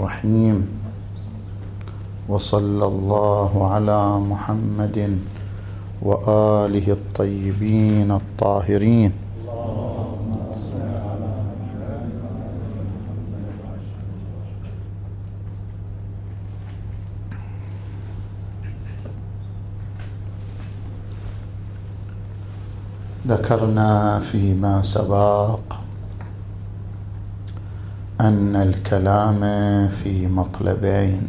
الرحيم. وصلى الله على محمد وآله الطيبين الطاهرين. ذكرنا فيما سبق أن الكلام في مطلبين: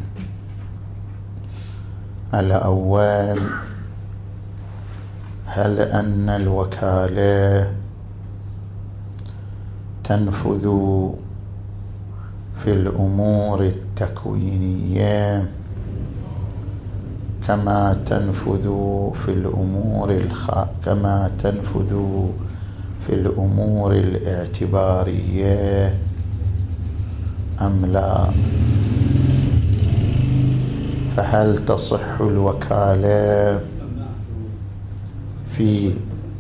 الأول هل أن الوكالة تنفذ في الأمور التكوينية كما تنفذ في الأمور الاعتبارية أم لا؟ فهل تصح الوكالة في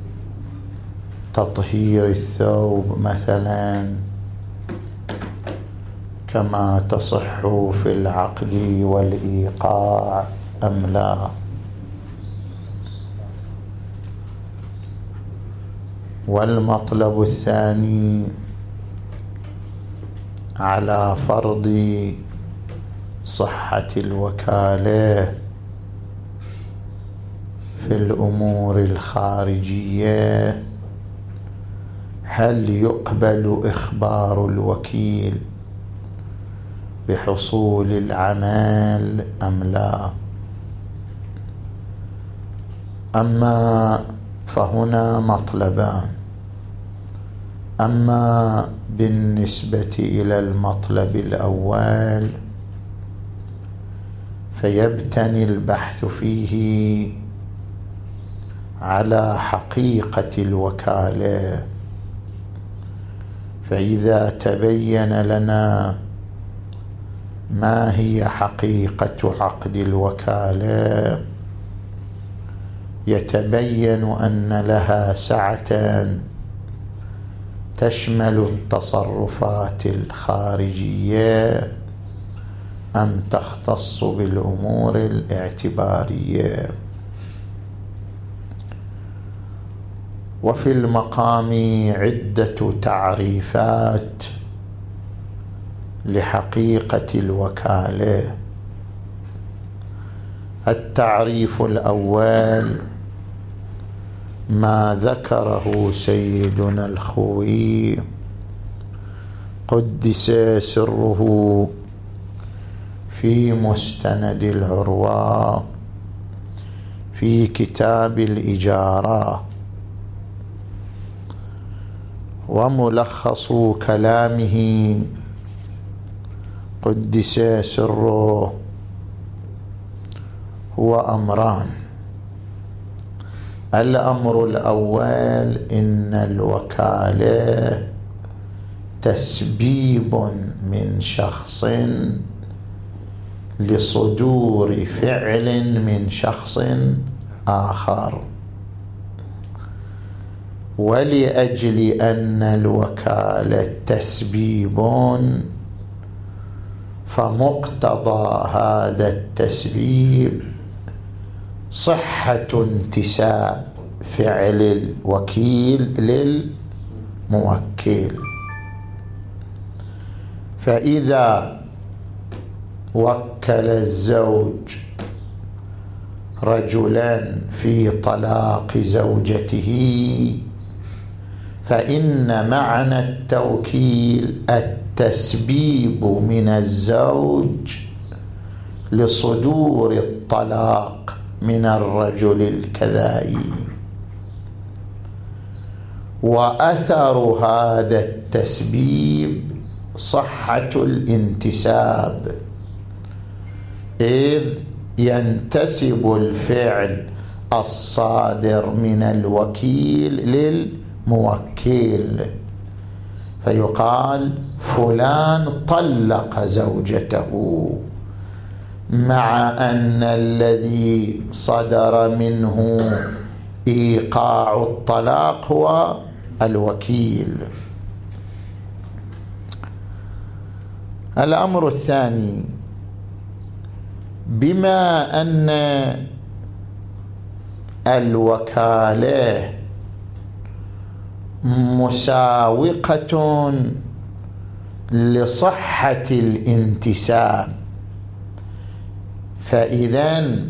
تطهير الثوب مثلا كما تصح في العقد والإيقاع أم لا؟ والمطلب الثاني: على فرض صحة الوكالة في الأمور الخارجية، هل يقبل إخبار الوكيل بحصول العمل أم لا؟ أما فهنا مطلبان: أما بالنسبة إلى المطلب الأول فيبتني البحث فيه على حقيقة الوكالة، فإذا تبين لنا ما هي حقيقة عقد الوكالة يتبين أن لها سعة تشمل التصرفات الخارجية أم تختص بالأمور الاعتبارية. وفي المقام عدة تعريفات لحقيقة الوكالة. التعريف الأول ما ذكره سيدنا الخوي قدس سره في مستند العروة في كتاب الإجارة، وملخص كلامه قدس سره هو أمران: الأمر الأول إن الوكالة تسبيب من شخص لصدور فعل من شخص آخر، ولأجل أن الوكالة تسبيب فمقتضى هذا التسبيب صحة انتساب فعل الوكيل للموكل. فإذا وكل الزوج رجلا في طلاق زوجته فإن معنى التوكيل التسبيب من الزوج لصدور الطلاق من الرجل الكذائي، وأثر هذا التسبيب صحة الانتساب، إذ ينتسب الفعل الصادر من الوكيل للموكل، فيقال فلان طلق زوجته، مع أن الذي صدر منه إيقاع الطلاق هو الوكيل. الأمر الثاني، بما أن الوكالة مساوقة لصحة الانتساب، فإذن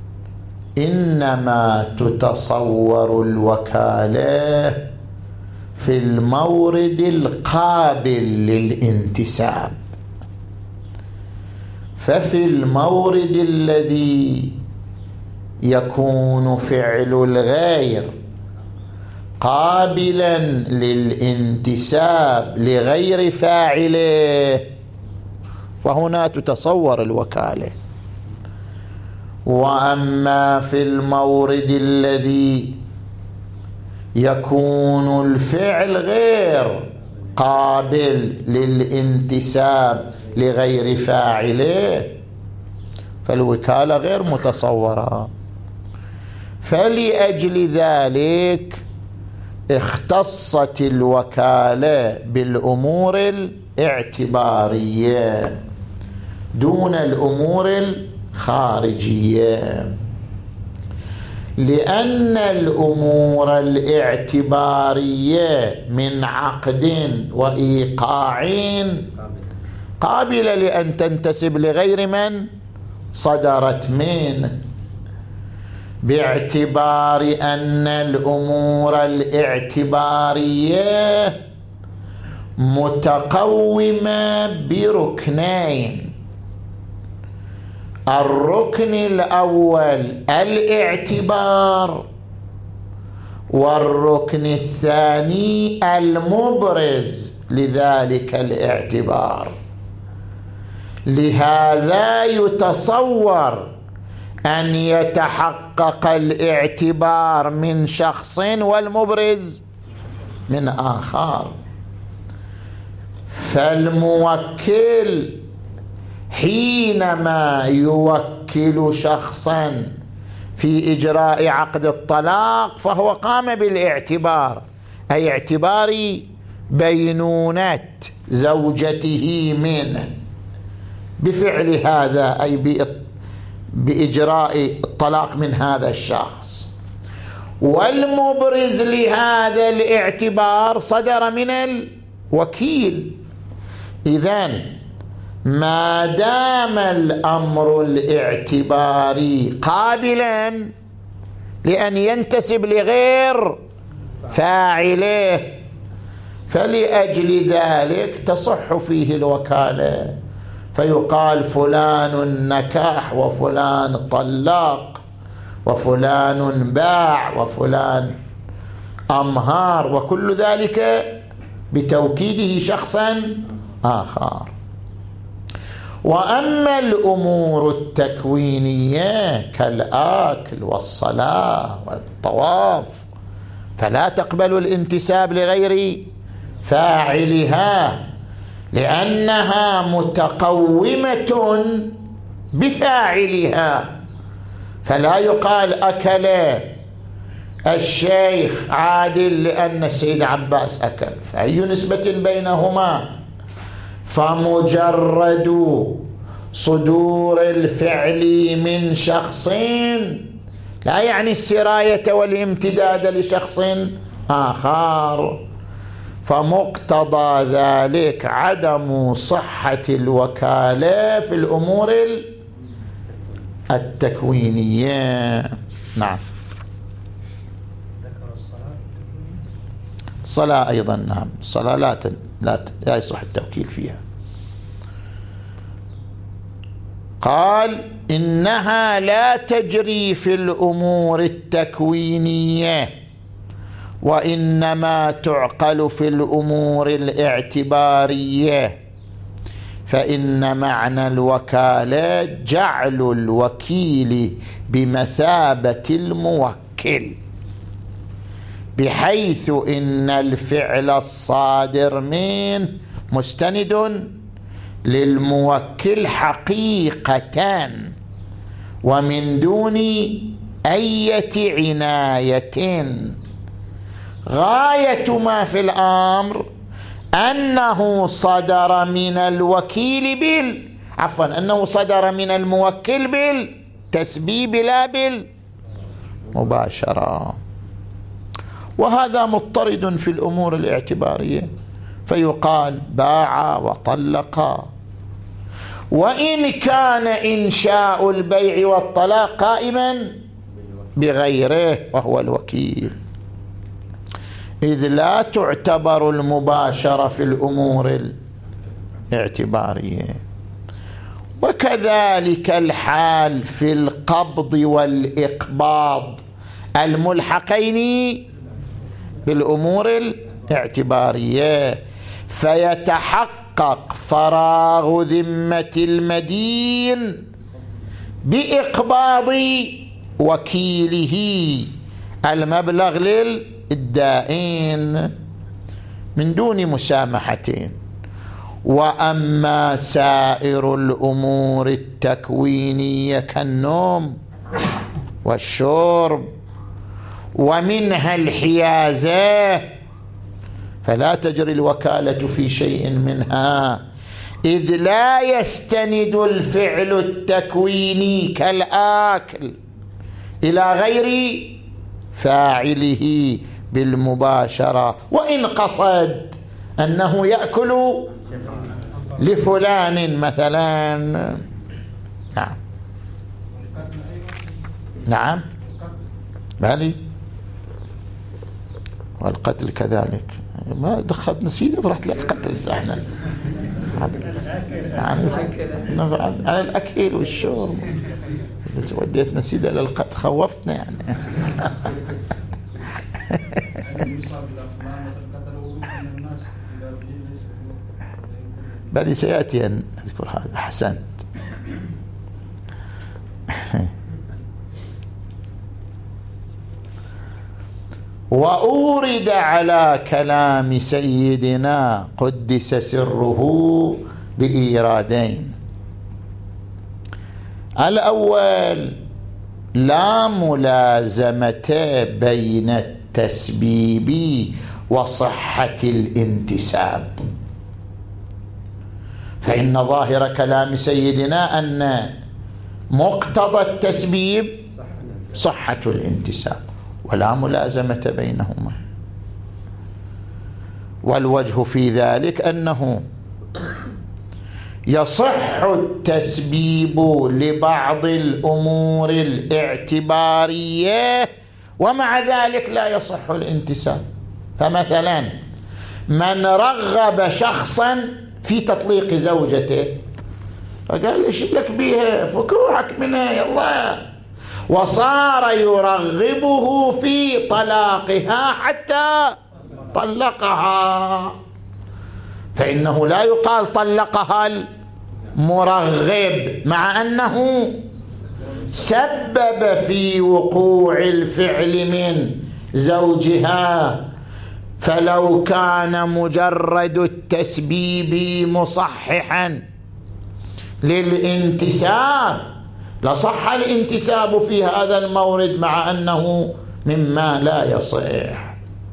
إنما تتصور الوكالة في المورد القابل للانتساب. ففي المورد الذي يكون فعل الغير قابلا للانتساب لغير فاعله، وهنا تتصور الوكالة. وأما في المورد الذي يكون الفعل غير قابل للانتساب لغير فاعله فالوكالة غير متصورة. فلأجل ذلك اختصت الوكالة بالأمور الاعتبارية دون الأمور الخارجية، لأن الأمور الاعتبارية من عقد وإيقاع قابلة لأن تنتسب لغير من صدرت منه، باعتبار أن الأمور الاعتبارية متقومة بركنين: الركن الأول الاعتبار، والركن الثاني المبرز لذلك الاعتبار. لهذا يتصور أن يتحقق الاعتبار من شخص والمبرز من آخر. فالموكل حينما يوكل شخصا في إجراء عقد الطلاق فهو قام بالاعتبار، أي اعتبار بينونة زوجته منه بفعل هذا، أي بإجراء الطلاق من هذا الشخص. والمبرز لهذا الاعتبار صدر من الوكيل. إذن ما دام الأمر الاعتباري قابلا لأن ينتسب لغير فاعله فلأجل ذلك تصح فيه الوكالة، فيقال فلان نكح وفلان طلق وفلان باع وفلان أمهار، وكل ذلك بتوكيده شخصا آخر. وأما الأمور التكوينية كالآكل والصلاة والطواف فلا تقبل الانتساب لغير فاعلها، لأنها متقومة بفاعلها. فلا يقال أكل الشيخ عادل لأن السيد عباس أكل، فأي نسبة بينهما؟ فمجرد صدور الفعل من شخص لا يعني السراية والامتداد لشخص آخر، فمقتضى ذلك عدم صحة الوكالة في الأمور التكوينية. نعم. الصلاة أيضا نعم، الصلاة لا يصح التوكيل فيها. قال إنها لا تجري في الأمور التكوينية وإنما تعقل في الأمور الاعتبارية، فإن معنى الوكالة جعل الوكيل بمثابة الموكل، بحيث إن الفعل الصادر منه مستند للموكل حقيقة ومن دون أي عناية. غاية ما في الأمر أنه صدر من الوكيل أنه صدر من الموكل بالتسبيب لا بالمباشرة. وهذا مضطرد في الأمور الاعتبارية، فيقال باع وطلق، وإن كان إنشاء البيع والطلاق قائما بغيره وهو الوكيل، إذ لا تعتبر المباشرة في الأمور الاعتبارية. وكذلك الحال في القبض والإقباض الملحقين بالأمور الاعتبارية، فيتحقق فراغ ذمة المدين بإقباض وكيله المبلغ للدائن من دون مسامحتين. وأما سائر الأمور التكوينية كالنوم والشرب ومنها الحيازة فلا تجري الوكالة في شيء منها، إذ لا يستند الفعل التكويني كالآكل إلى غير فاعله بالمباشرة، وإن قصد أنه يأكل لفلان مثلا. نعم نعم بالي، والقتل كذلك. ما دخلت نسيدة فرحت للقتل احنا يعني على الأكل والشرب. وديت نسيدة للقتل خوفتنا يعني. بل سيأتي أن أذكر هذا. أحسنت. وأورد على كلام سيدنا قدس سره بإيرادين. الأول لا ملازمة بين التسبيب وصحة الانتساب، فإن ظاهر كلام سيدنا أن مقتضى التسبيب صحة الانتساب ولا ملازمة بينهما. والوجه في ذلك أنه يصح التسبيب لبعض الأمور الاعتبارية ومع ذلك لا يصح الانتساب. فمثلا من رغب شخصا في تطليق زوجته فقال ايش لك بيها، فك روحك منها يلا، وصار يرغبه في طلاقها حتى طلقها، فإنه لا يقال طلقها المرغب مع أنه سبب في وقوع الفعل من زوجها. فلو كان مجرد التسبيب مصححا للانتساب لصح الانتساب في هذا المورد مع أنه مما لا يصح.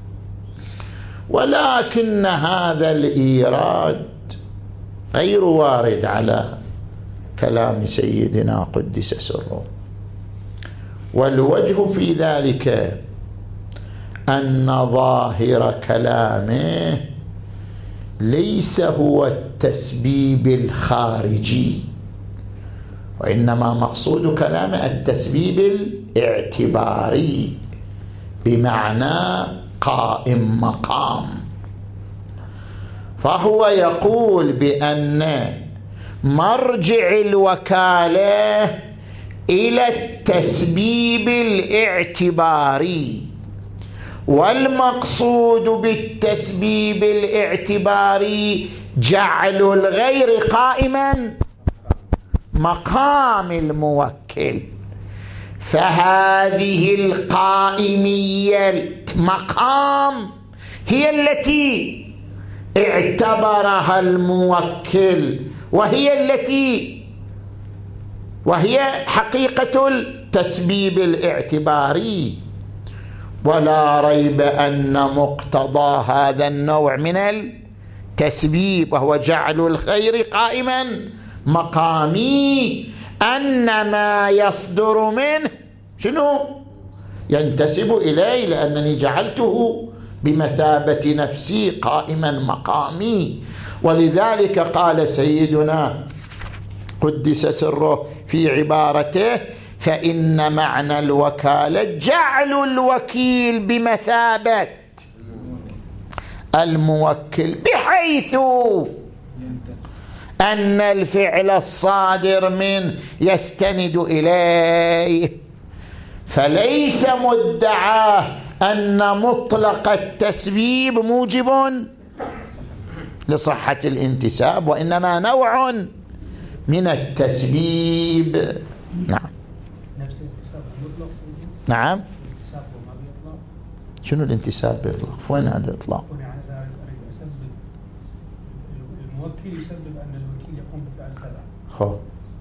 ولكن هذا الإيراد غير وارد على كلام سيدنا قدس سره. والوجه في ذلك أن ظاهر كلامه ليس هو التسبيب الخارجي، وإنما مقصود كلامه التسبيب الاعتباري بمعنى قائم مقام. فهو يقول بأن مرجع الوكالة إلى التسبيب الاعتباري، والمقصود بالتسبيب الاعتباري جعل الغير قائما مقام الموكل. فهذه القائمية مقام هي التي اعتبرها الموكل، وهي حقيقة التسبيب الاعتباري. ولا ريب أن مقتضى هذا النوع من تسبيب وهو جعل الخير قائما مقامي، أن ما يصدر منه شنو؟ ينتسب إلي، لأنني جعلته بمثابة نفسي قائما مقامي. ولذلك قال سيدنا قدس سره في عبارته: فإن معنى الوكالة جعل الوكيل بمثابة الموكل، بحيث أن الفعل الصادر منه يستند إليه، فليس مدعاه أن مطلق التسبيب موجب لصحة الانتساب، وإنما نوع من التسبيب. نعم. نعم. شنو الانتساب بإطلاق؟ وين هذا الإطلاق؟ الموكل يسبب أن الوكيل يقوم بفعل كذا. خو.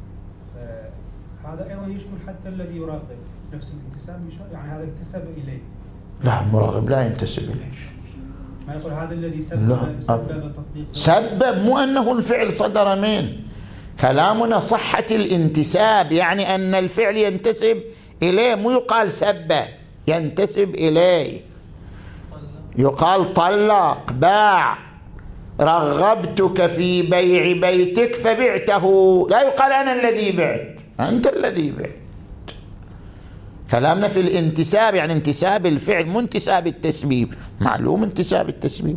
هذا أيضا يشمل حتى الذي يراقب نفس الانتساب، يعني هذا انتسب إليه. لا، المراقب لا ينتسب إليه. ما يقول هذا الذي سبب التطبيق. سبب، مو أنه الفعل صدر منه. كلامنا صحة الانتساب، يعني أن الفعل ينتسب إليه، مو يقال سب، ينتسب إليه. يقال طلق، باع، رغبتك في بيع بيتك فبعته، لا يقال أنا الذي بعت، أنت الذي بعت. كلامنا في الانتساب يعني انتساب الفعل، مو انتساب التسبيب. معلوم انتساب التسبيب.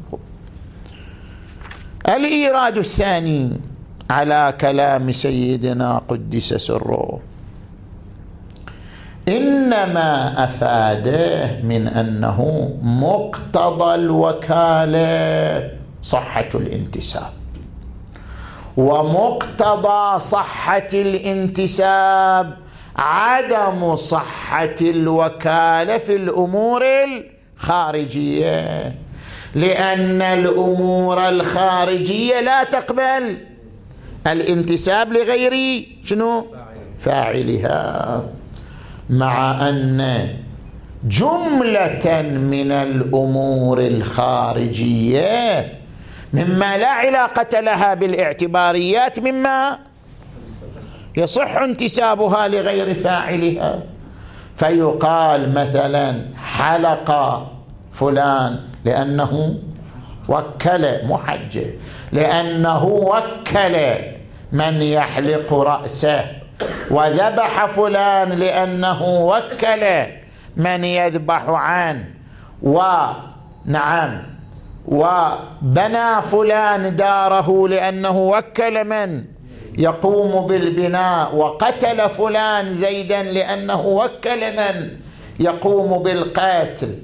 الإيراد الثاني على كلام سيدنا قدس سره، إنما أفاده من أنه مقتضى الوكالة صحة الانتساب، ومقتضى صحة الانتساب عدم صحة الوكالة في الأمور الخارجية، لأن الأمور الخارجية لا تقبل الانتساب لغير شنو؟ فاعلها. مع أن جملة من الأمور الخارجية مما لا علاقة لها بالاعتباريات مما يصح انتسابها لغير فاعلها. فيقال مثلا حلق فلان لأنه وكل، محجة، لأنه وكل من يحلق رأسه، وذبح فلان لأنه وكل من يذبح عنه، ونعم، وبنى فلان داره لأنه وكل من يقوم بالبناء، وقتل فلان زيدا لأنه وكل من يقوم بالقتل.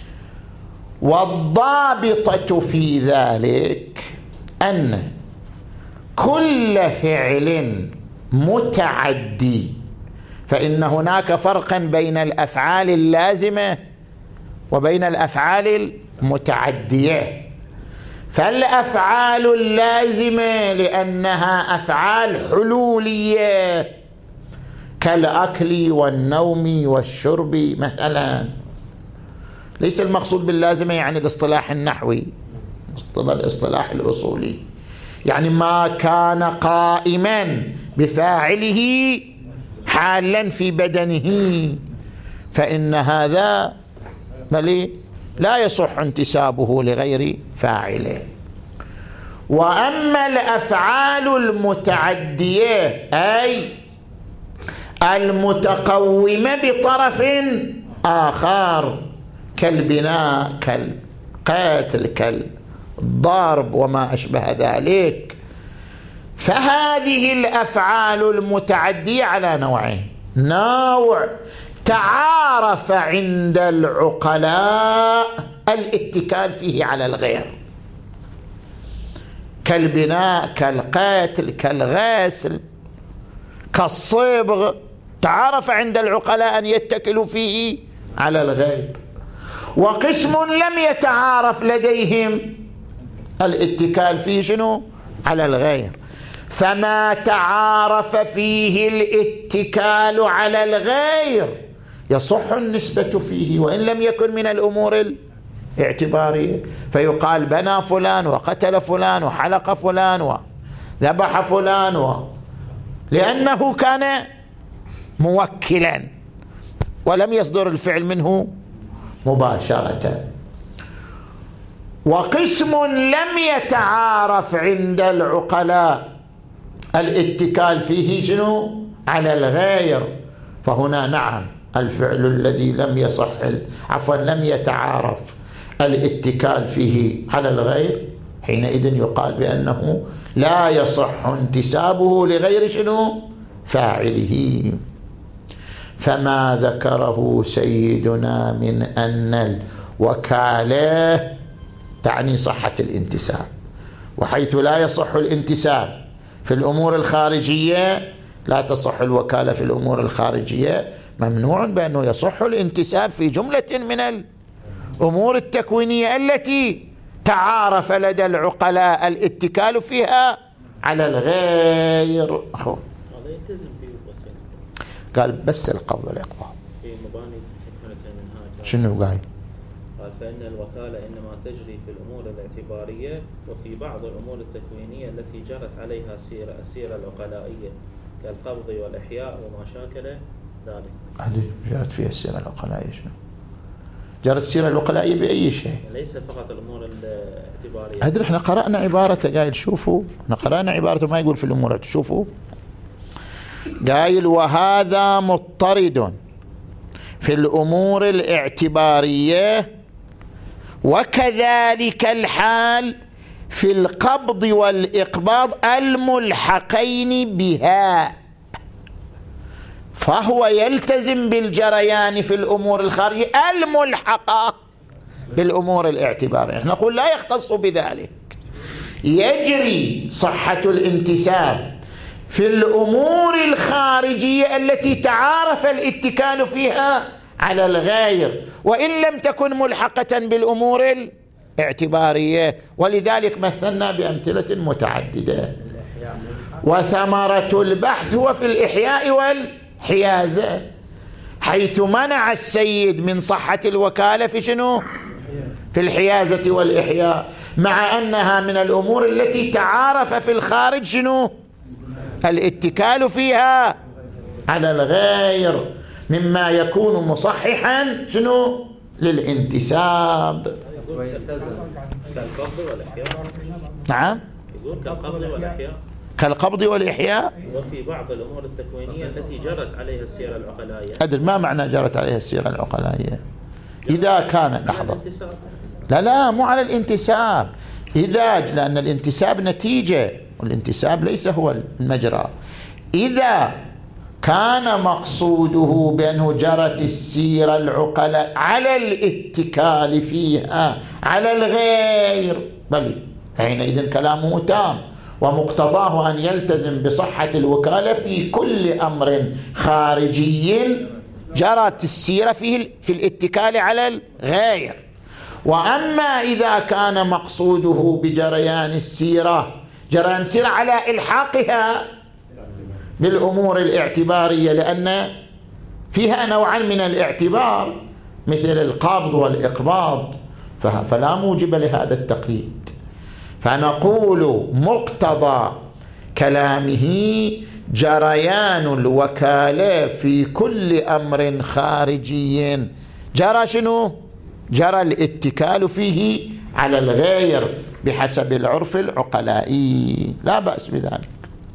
والضابطة في ذلك أن كل فعل متعدي، فإن هناك فرقا بين الأفعال اللازمة وبين الأفعال المتعدية. فالأفعال اللازمة لأنها أفعال حلولية كالأكل والنوم والشرب مثلا، ليس المقصود باللازمة يعني الاصطلاح النحوي، الاصطلاح الأصولي، يعني ما كان قائما بفاعله حالا في بدنه، فإن هذا لا يصح انتسابه لغير فاعله. وأما الأفعال المتعدية أي المتقومة بطرف آخر كالبناء، كالقتل، كالضرب وما أشبه ذلك، فهذه الأفعال المتعدية على نوعين: نوع تعارف عند العقلاء الاتكال فيه على الغير كالبناء، كالقتل، كالغسل، كالصبغ، تعارف عند العقلاء أن يتكلوا فيه على الغير. وقسم لم يتعارف لديهم الاتكال فيه شنو؟ على الغير. فما تعارف فيه الاتكال على الغير يصح النسبة فيه وإن لم يكن من الأمور اعتبارية، فيقال بنى فلان وقتل فلان وحلق فلان وذبح فلان لأنه كان موكلا ولم يصدر الفعل منه مباشرة. وقسم لم يتعارف عند العقلاء الاتكال فيه شنو؟ على الغير، فهنا نعم الفعل الذي لم يصح لم يتعارف الاتكال فيه على الغير، حينئذ يقال بأنه لا يصح انتسابه لغير شنو؟ فاعله. فما ذكره سيدنا من أن الوكالة تعني صحة الانتساب، وحيث لا يصح الانتساب في الأمور الخارجية لا تصح الوكالة في الأمور الخارجية، ممنوع بأنه يصح الانتساب في جملة من الأمور التكوينية التي تعارف لدى العقلاء الاتكال فيها على الغير. قال بس القبض والإقباض في مباني حكمة المنهاج شنو قال؟ قال فإن الوكالة إنما تجري في الأمور الاعتبارية وفي بعض الأمور التكوينية التي جرت عليها السيرة العقلائية كالقبض والإحياء وما شاكل ذلك. هذه جرت فيها السيرة العقلائية شنو؟ جرت السيرة العقلائية بأي شيء؟ ليس فقط الأمور الاعتبارية. أدري احنا قرأنا عبارته، قايل شوفوا احنا قرأنا عبارته ما يقول في الأمور، شوفوا قايل وهذا مضطرد في الأمور الاعتبارية وكذلك الحال في القبض والإقباض الملحقين بها، فهو يلتزم بالجريان في الأمور الخارجية الملحقة بالأمور الاعتبارية. نحن نقول لا يختص بذلك، يجري صحة الانتساب في الأمور الخارجية التي تعارف الاتكال فيها على الغير وإن لم تكن ملحقة بالأمور الاعتبارية، ولذلك مثلنا بأمثلة متعددة. وثمرة البحث هو في الإحياء والحيازة، حيث منع السيد من صحة الوكالة في شنو؟ في الحيازة والإحياء، مع أنها من الأمور التي تعارف في الخارج شنو؟ الاتكال فيها على الغير، مما يكون مصححا شنو؟ للانتساب. نعم كالقبض والإحياء وفي بعض الأمور التكوينية التي جرت عليها السيرة العقلائية. أدري ما معنى جرت عليها السيرة العقلائية؟ إذا كان لحظة لا مو على الانتساب، لأن الانتساب نتيجة والانتساب ليس هو المجرى. إذا كان مقصوده بأنه جرت السيرة العقلاء على الاتكال فيها على الغير بل حينئذ كلامه تام، ومقتضاه أن يلتزم بصحة الوكالة في كل أمر خارجي جرت السيرة فيه في الاتكال على الغير. وأما إذا كان مقصوده بجريان السيرة جريان السيرة على إلحاقها بالأمور الاعتبارية، لأن فيها نوعا من الاعتبار مثل القبض والإقباض، فلا موجب لهذا التقييد. فنقول مقتضى كلامه جريان الوكالة في كل أمر خارجي جرى شنو؟ جرى الاتكال فيه على الغير بحسب العرف العقلائي، لا بأس بذلك.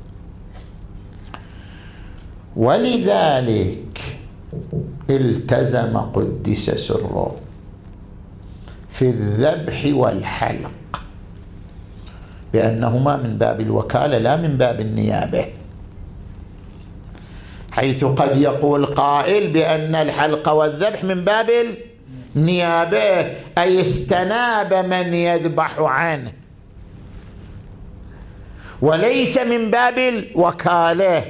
ولذلك التزم قدس سره في الذبح والحلق بأنهما من باب الوكالة لا من باب النيابة، حيث قد يقول قائل بأن الحلق والذبح من باب النيابة، أي استناب من يذبح عنه، وليس من باب الوكالة.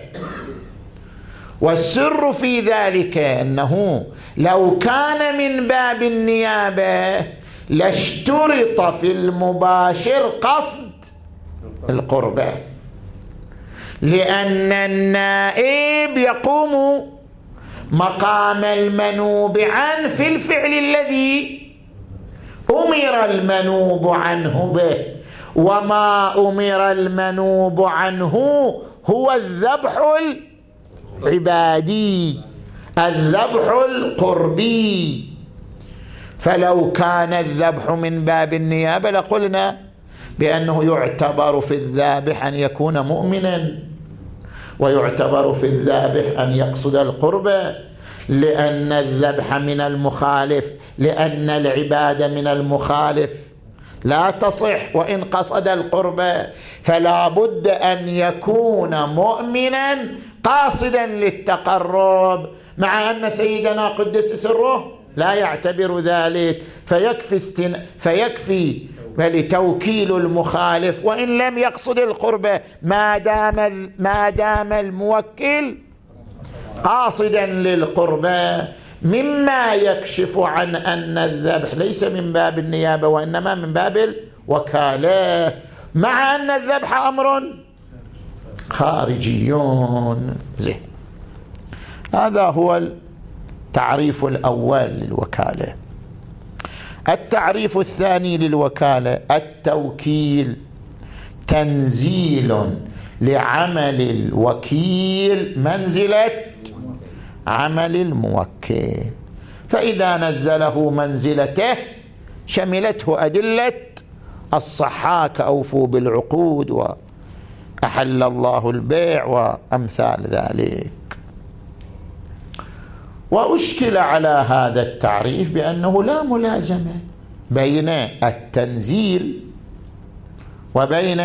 والسر في ذلك أنه لو كان من باب النيابة لاشترط في المباشر قصد القربة، لأن النائب يقوم مقام المنوب عنه في الفعل الذي أمر المنوب عنه به، وما أمر المنوب عنه هو الذبح العبادي، الذبح القربي. فلو كان الذبح من باب النيابة لقلنا بأنه يعتبر في الذابح أن يكون مؤمنا، ويعتبر في الذابح أن يقصد القربة، لأن الذبح من المخالف، لأن العبادة من المخالف لا تصح وإن قصد القربة، فلا بد أن يكون مؤمنا قاصدا للتقرب، مع أن سيدنا قدس سره لا يعتبر ذلك، فيكفي ولتوكيل المخالف وإن لم يقصد القربة ما دام الموكل قاصدا للقربة، مما يكشف عن أن الذبح ليس من باب النيابة وإنما من باب الوكالة، مع أن الذبح أمر خارجيون. زين، هذا هو التعريف الأول للوكالة. التعريف الثاني للوكالة: التوكيل تنزيل لعمل الوكيل منزلة عمل الموكل، فإذا نزله منزلته شملته أدلة الصحة كأوفوا بالعقود وأحل الله البيع وأمثال ذلك. وأشكل على هذا التعريف بأنه لا ملازمة بين التنزيل وبين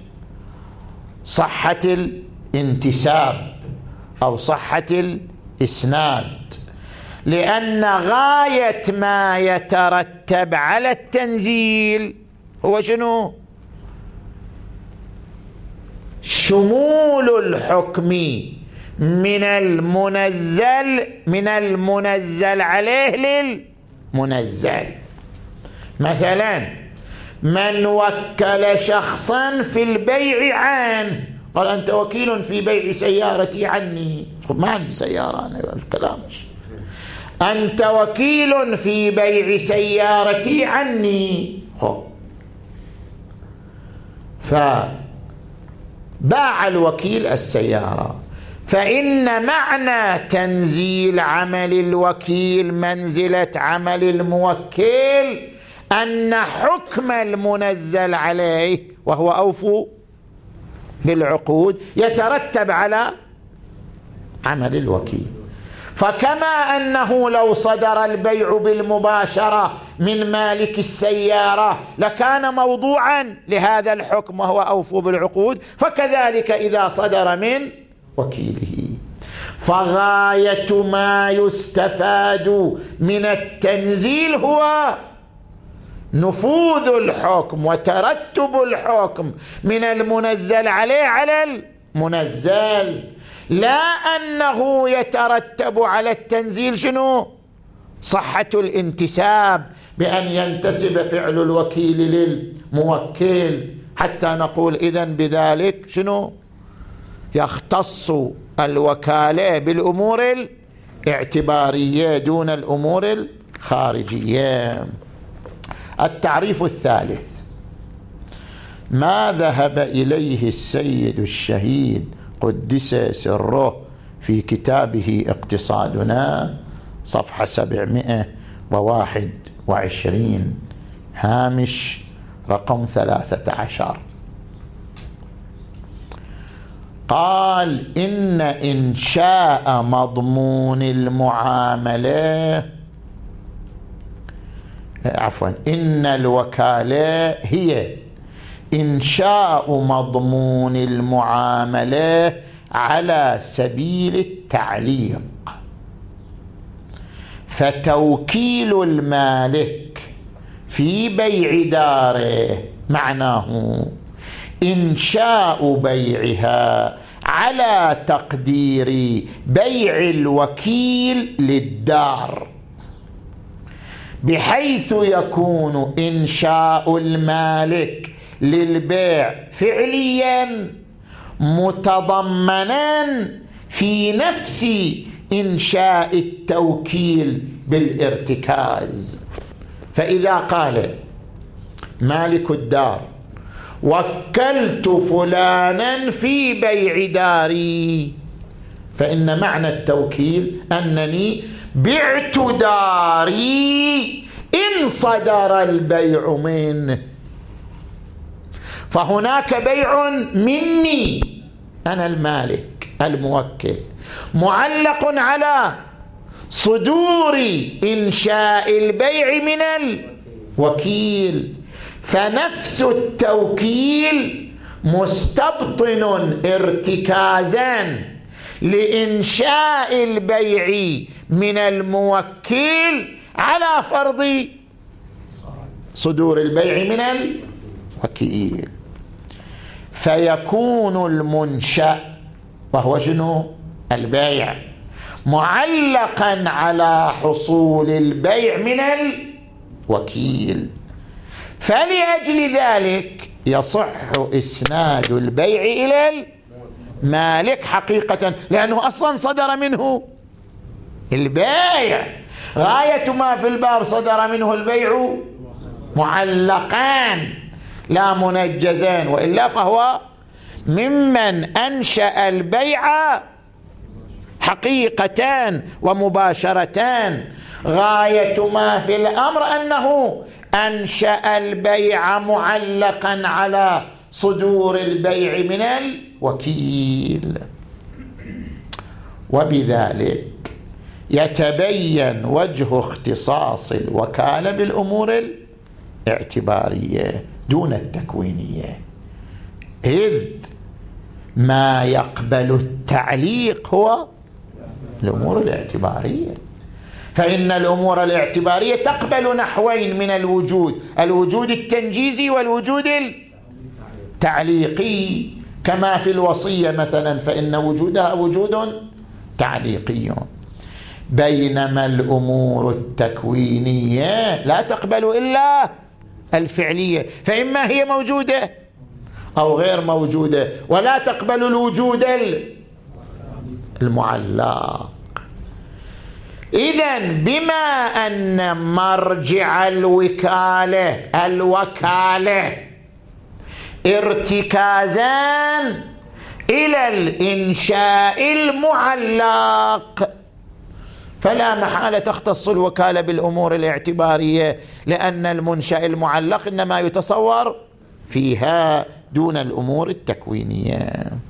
صحة الانتساب أو صحة الإسناد، لأن غاية ما يترتب على التنزيل هو شنو؟ شمول الحكم من المنزل عليه للمنزل. مثلا من وكل شخصا في البيع عنه، قال أنت وكيل في بيع سيارتي عني، ما عندي سيارة أنا، كلامش، أنت وكيل في بيع سيارتي عني. فباع الوكيل السيارة، فإن معنى تنزيل عمل الوكيل منزلة عمل الموكل أن حكم المنزل عليه وهو أوفوا بالعقود يترتب على عمل الوكيل. فكما أنه لو صدر البيع بالمباشرة من مالك السيارة لكان موضوعا لهذا الحكم وهو أوفوا بالعقود، فكذلك إذا صدر من وكيله. فغاية ما يستفاد من التنزيل هو نفوذ الحكم وترتب الحكم من المنزل عليه على المنزل، لا أنه يترتب على التنزيل شنو؟ صحة الانتساب، بأن ينتسب فعل الوكيل للموكل، حتى نقول إذن بذلك شنو؟ يختص الوكالة بالأمور الاعتبارية دون الأمور الخارجية. التعريف الثالث: ما ذهب إليه السيد الشهيد قدس سره في كتابه اقتصادنا صفحة 721 هامش رقم 13. قال: إن إنشاء مضمون المعاملة، إن الوكالة هي إنشاء مضمون المعاملة على سبيل التعليق، فتوكيل المالك في بيع داره معناه إنشاء بيعها على تقدير بيع الوكيل للدار، بحيث يكون إنشاء المالك للبيع فعليا متضمنا في نفس إنشاء التوكيل بالارتكاز. فإذا قال مالك الدار وكلت فلانا في بيع داري، فإن معنى التوكيل أنني بعت داري إن صدر البيع منه، فهناك بيع مني أنا المالك الموكل معلق على صدور إنشاء البيع من الوكيل، فنفس التوكيل مستبطن ارتكازا لإنشاء البيع من الموكل على فرض صدور البيع من الوكيل، فيكون المنشأ وهو شنو؟ البيع معلقا على حصول البيع من الوكيل، فلأجل ذلك يصح إسناد البيع إلى المالك حقيقة، لأنه أصلا صدر منه البيع، غاية ما في الباب صدر منه البيع معلقان لا منجزان، وإلا فهو ممن أنشأ البيع حقيقتان ومباشرتان، غاية ما في الأمر أنه أنشأ البيع معلقا على صدور البيع من الوكيل. وبذلك يتبين وجه اختصاص الوكالة بالأمور الاعتبارية دون التكوينية، إذ ما يقبل التعليق هو الأمور الاعتبارية، فإن الأمور الاعتبارية تقبل نحوين من الوجود: الوجود التنجيزي والوجود التعليقي، كما في الوصية مثلا فإن وجودها وجود تعليقي، بينما الأمور التكوينية لا تقبل إلا الفعلية، فإما هي موجودة أو غير موجودة، ولا تقبل الوجود المعلق. إذن بما أن مرجع الوكالة ارتكازان إلى الإنشاء المعلق، فلا محالة تختص الوكالة بالأمور الاعتبارية، لأن المنشأ المعلق إنما يتصور فيها دون الأمور التكوينية.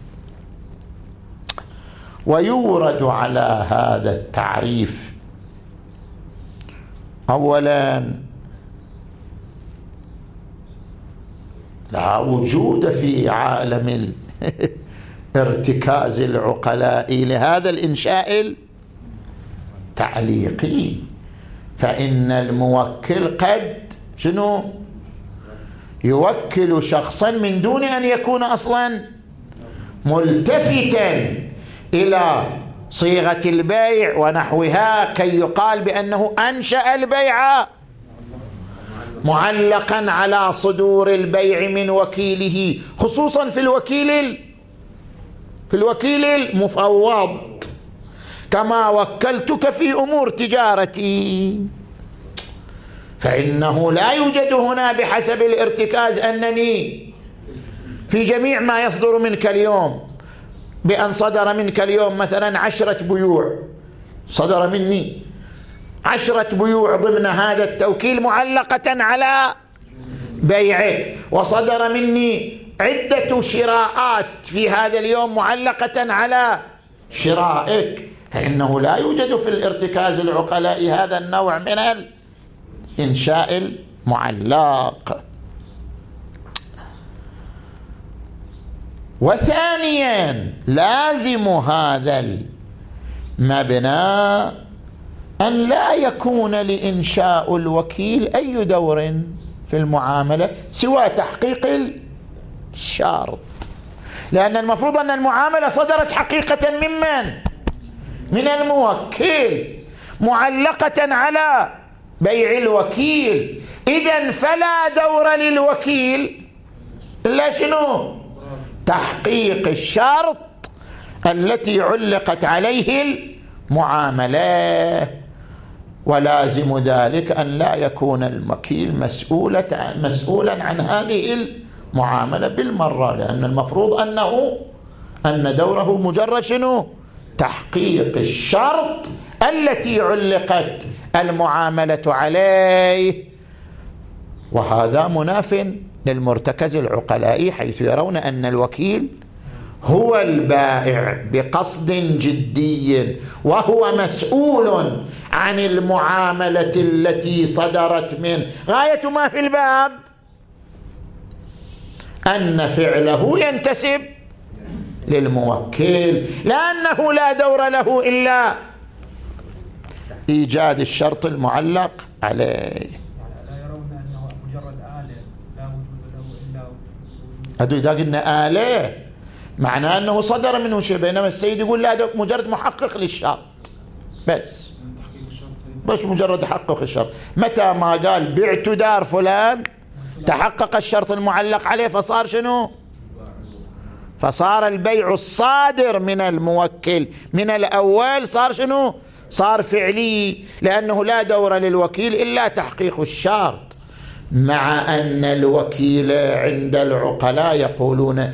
ويورد على هذا التعريف أولا لا وجود في عالم ارتكاز العقلاء لهذا الإنشاء التعليقي، فإن الموكل قد شنو يوكل شخصا من دون أن يكون أصلا ملتفتا إلى صيغة البيع ونحوها كي يقال بأنه أنشأ البيع معلقا على صدور البيع من وكيله، خصوصا في الوكيل المفوض، كما وكلتك في أمور تجارتي، فإنه لا يوجد هنا بحسب الارتكاز أنني في جميع ما يصدر منك اليوم، بأن صدر منك اليوم مثلا 10 بيوع، صدر مني 10 بيوع ضمن هذا التوكيل معلقة على بيعك، وصدر مني عدة شراءات في هذا اليوم معلقة على شرائك، فإنه لا يوجد في الارتكاز العقلاء هذا النوع من الإنشاء المعلق. وثانيا لازم هذا المبنى أن لا يكون لإنشاء الوكيل أي دور في المعاملة سوى تحقيق الشرط، لأن المفروض أن المعاملة صدرت حقيقة من الموكل معلقة على بيع الوكيل، إذن فلا دور للوكيل إلا شنو؟ تحقيق الشرط التي علقت عليه المعاملة. ولازم ذلك أن لا يكون الوكيل مسؤولا عن هذه المعاملة بالمرة، لأن المفروض أن دوره مجرد شنو؟ تحقيق الشرط التي علقت المعاملة عليه. وهذا مناف للمرتكز العقلائي، حيث يرون أن الوكيل هو البائع بقصد جدي، وهو مسؤول عن المعاملة التي صدرت منه. غاية ما في الباب أن فعله ينتسب للموكل، لأنه لا دور له إلا إيجاد الشرط المعلق عليه. لا يرون أنه مجرد آلة لا وجود له إلا هذا إذا قلنا آلة معناه أنه صدر منه شيء، بينما السيد يقول لا، ده مجرد محقق للشرط بس مجرد تحقق الشرط. متى ما قال بعت دار فلان تحقق الشرط المعلق عليه، فصار شنو؟ فصار البيع الصادر من الموكل من الأول صار شنو؟ صار فعلي، لأنه لا دور للوكيل إلا تحقيق الشرط. مع أن الوكيل عند العقلاء يقولون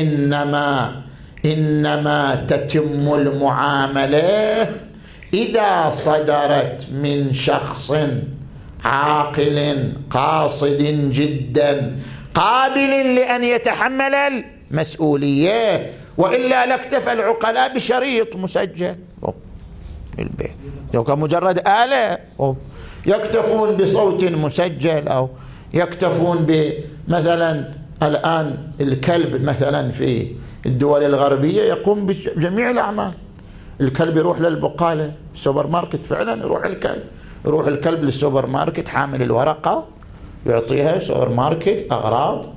إنما تتم المعاملة إذا صدرت من شخص عاقل قاصد جدا قابل لأن يتحمل المسؤولية، وإلا لاكتفى العقلاء بشريط مسجل البيع. لو كان مجرد آلة يكتفون بصوت مسجل، أو يكتفون بمثلا الآن الكلب مثلا في الدول الغربية يقوم بجميع الأعمال. الكلب يروح للبقالة السوبر ماركت، فعلا يروح الكلب للسوبر ماركت حامل الورقة، يعطيها سوبر ماركت أغراض،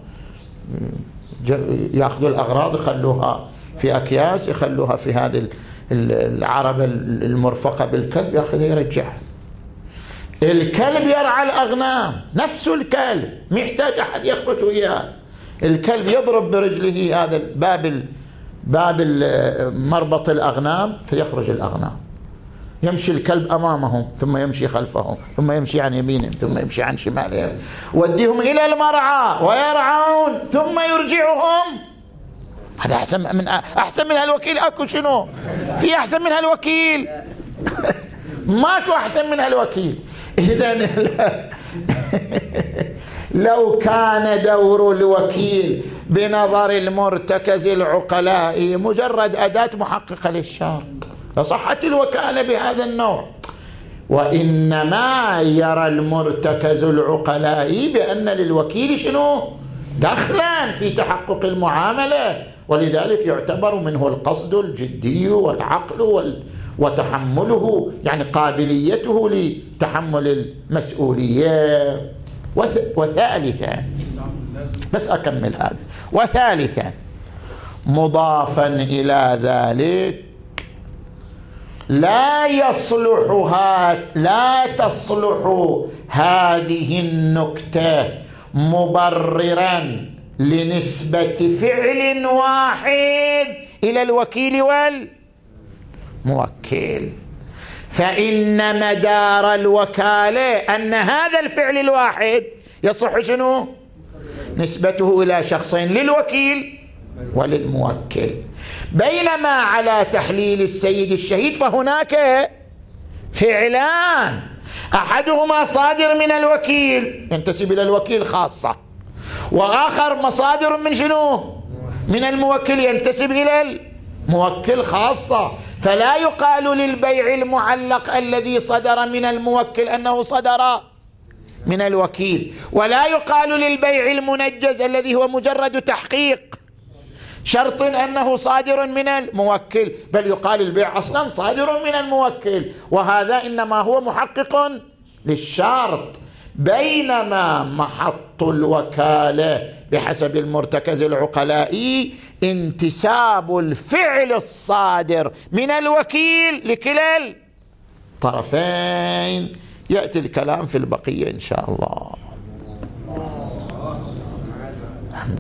يأخذوا الأغراض يخلوها في أكياس، يخلوها في هذه العربة المرفقة بالكلب، يأخذها يرجعها. الكلب يرعى الأغنام، نفس الكلب محتاج أحد يخرج وياه. الكلب يضرب برجله هذا باب مربط الأغنام فيخرج الأغنام، يمشي الكلب أمامهم ثم يمشي خلفهم ثم يمشي عن يمينهم ثم يمشي عن شمالهم، وديهم إلى المرعى ويرعون ثم يرجعهم. هذا أحسن من هالوكيل. أكو شنو في أحسن من هالوكيل؟ ماكو أحسن من هالوكيل. إذن لو كان دور الوكيل بنظر المرتكز العقلاء مجرد أداة محققة للشرط لصحت الوكالة بهذا النوع، وإنما يرى المرتكز العقلاء بأن للوكيل شنو؟ دخلا في تحقق المعاملة، ولذلك يعتبر منه القصد الجدي والعقل وتحمله، يعني قابليته لتحمل المسؤولية. وثالثا، بس أكمل هذا، وثالثا مضافا إلى ذلك لا تصلح هذه النكتة مبررا لنسبة فعل واحد إلى الوكيل والموكل، فإن مدار الوكالة أن هذا الفعل الواحد يصح شنو؟ نسبته إلى شخصين، للوكيل وللموكل. بينما على تحليل السيد الشهيد فهناك فعلان، أحدهما صادر من الوكيل ينتسب إلى الوكيل خاصة، وآخر مصادر من شنو؟ من الموكل ينتسب إلى الموكل خاصة. فلا يقال للبيع المعلق الذي صدر من الموكل أنه صدر من الوكيل، ولا يقال للبيع المنجز الذي هو مجرد تحقيق شرط أنه صادر من الموكل، بل يقال البيع أصلا صادر من الموكل، وهذا إنما هو محقق للشرط. بينما محط الوكالة بحسب المرتكز العقلائي انتساب الفعل الصادر من الوكيل لكلا الطرفين. يأتي الكلام في البقية إن شاء الله.